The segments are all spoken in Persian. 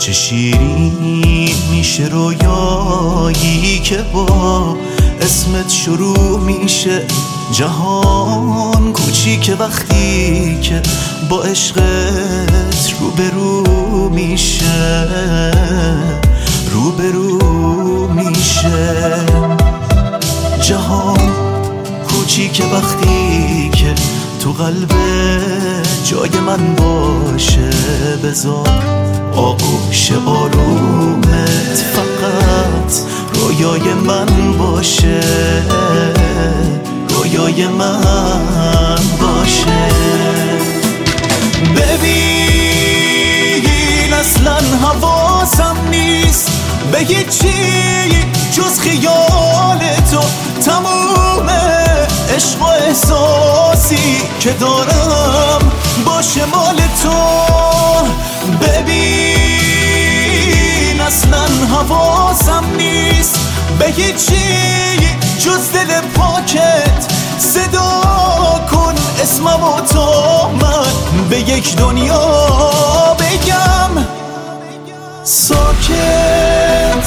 چه شیرین میشه رویایی که با اسمت شروع میشه جهان کوچیکه وقتی که با عشقت روبرو میشه جهان کوچیکه وقتی که تو قلب جای من باشه بذار آغوش آرومت فقط رویای من باشه ببین اصلا حواسم نیست به هیچی جز خیال تو تموم عشق و احساسی که دارم باشه مال تو ببین اصلا حواسم نیست به هیچی جز دل پاکت صدا کن اسمم و تا من به یک دنیا بگم ساکت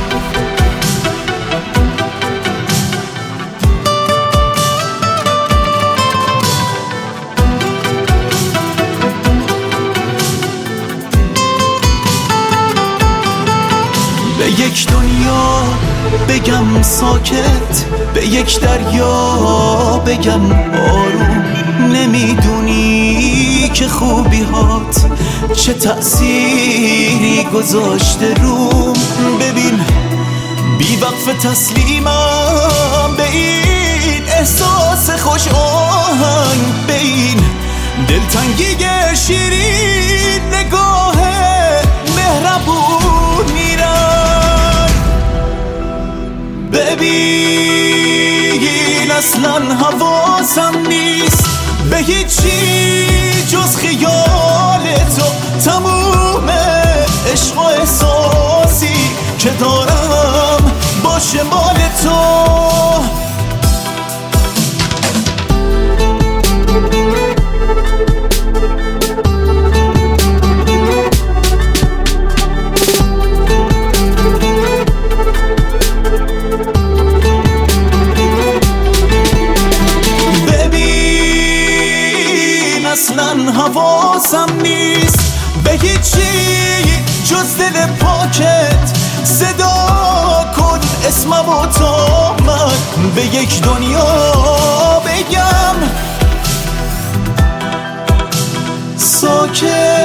به یک دنیا بگم ساکت به یک دریا بگم آروم نمیدونی که خوبی هات چه تأثیری گذاشته روم ببین بی وقف تسلیمم به این احساس خوش آهنگ به این دلتنگی شیرین نگاه مهربون میرم ببین اصلا حواسم نیست به هیچی جز خیال تو تموم عشق و احساسی که دارم باشه مال تو اصلا حواسم نیست به هیچی جز دل پاکت صدا کن اسمم و تا من به یک دنیا بگم ساکت